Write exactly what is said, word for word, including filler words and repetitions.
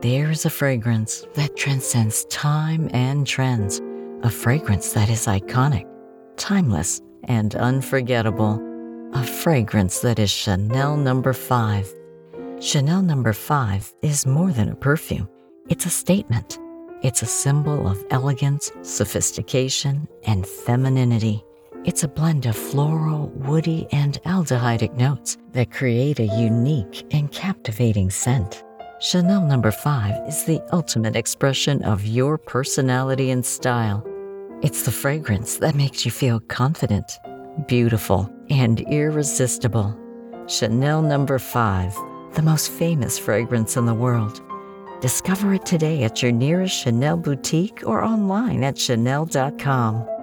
There's a fragrance that transcends time and trends, a fragrance that is iconic, timeless, and unforgettable, a fragrance that is Chanel number five. Chanel number five is more than a perfume. It's a statement. It's a symbol of elegance, sophistication, and femininity. It's a blend of floral, woody, and aldehydic notes that create a unique and captivating scent. Chanel number five is the ultimate expression of your personality and style. It's the fragrance that makes you feel confident, beautiful, and irresistible. Chanel number five, the most famous fragrance in the world. Discover it today at your nearest Chanel boutique or online at chanel dot com.